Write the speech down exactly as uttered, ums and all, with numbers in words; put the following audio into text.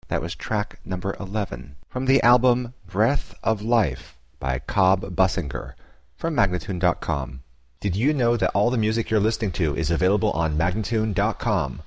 That was track number eleven from the album Breath of Life by Cobb Bussinger from Magnatune dot com. Did you know that all the music you're listening to is available on Magnatune dot com?